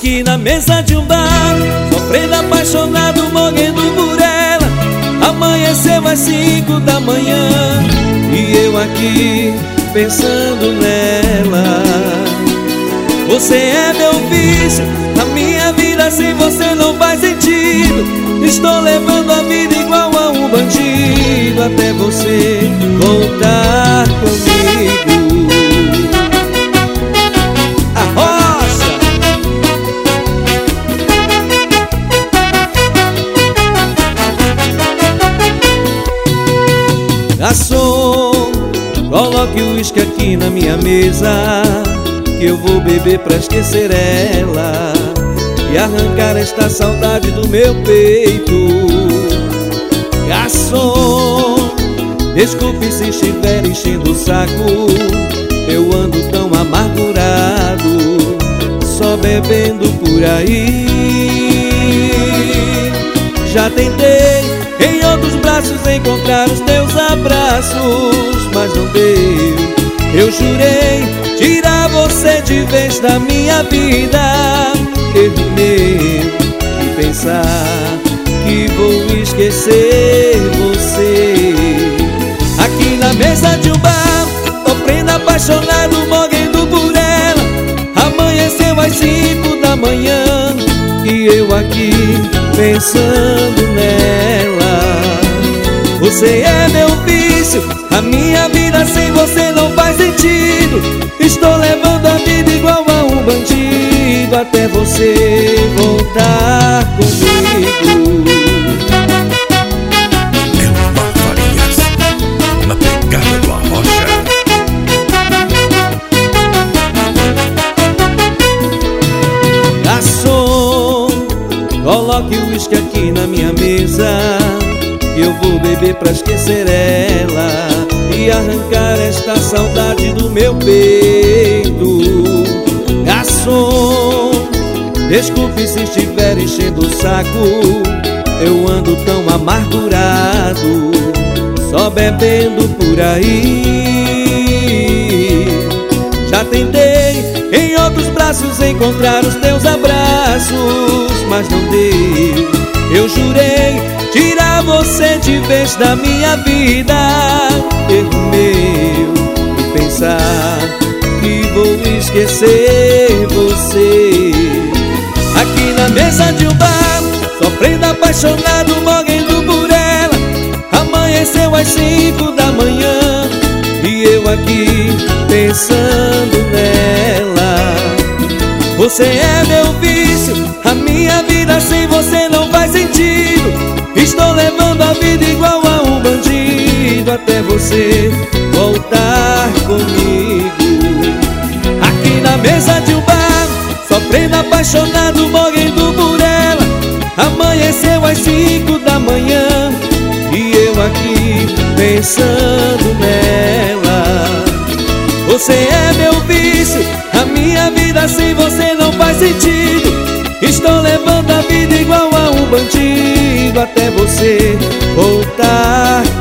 aqui na mesa de um bar, sofrendo apaixonado, morrendo por ela. Amanheceu às 5 da manhã e eu aqui pensando nela. Você é meu vício, a minha vida sem você não faz sentido. Estou levando a vida igual a um bandido, até você voltar comigo. Garçom, coloque o uísque aqui na minha mesa, que eu vou beber pra esquecer ela e arrancar esta saudade do meu peito. Garçom, desculpe se estiver enchendo o saco, eu ando tão amargurado, só bebendo por aí. Já tentei em outros braços encontrar os teus abraços, mas não deu. Eu jurei tirar você de vez da minha vida. Erro meu de pensar que vou esquecer você. Aqui na mesa de um bar, sofrendo apaixonado, morrendo por ela. Amanheceu às 5 da manhã e eu aqui pensando nela. Você é meu vício, a minha vida sem você não faz sentido. Estou levando a vida igual a um bandido, até você voltar comigo. Elmar Farias, na pegada do Arrocha. Garçom, coloque o uísque aqui na minha mesa, que eu vou beber pra esquecer ela e arrancar esta saudade do meu peito. Garçom, desculpe se estiver enchendo o saco, eu ando tão amargurado, só bebendo por aí. Já tentei em outros braços encontrar os teus abraços, mas não deu. Eu jurei tirar você de vez da minha vida. Erro meu de pensar que vou esquecer você. Aqui na mesa de um bar, sofrendo apaixonado, morrendo por ela. Amanheceu às 5 da manhã e eu aqui pensando nela. Você é meu vício, a minha vida sem você não faz sentido. Estou levando a vida igual a um bandido, até você voltar comigo. Aqui na mesa de um bar, sofrendo apaixonado, morrendo por ela. Amanheceu às 5 da manhã e eu aqui pensando nela. Você é meu vício, a minha vida sem você não faz sentido. Estou levando a vida igual a um bandido, até você voltar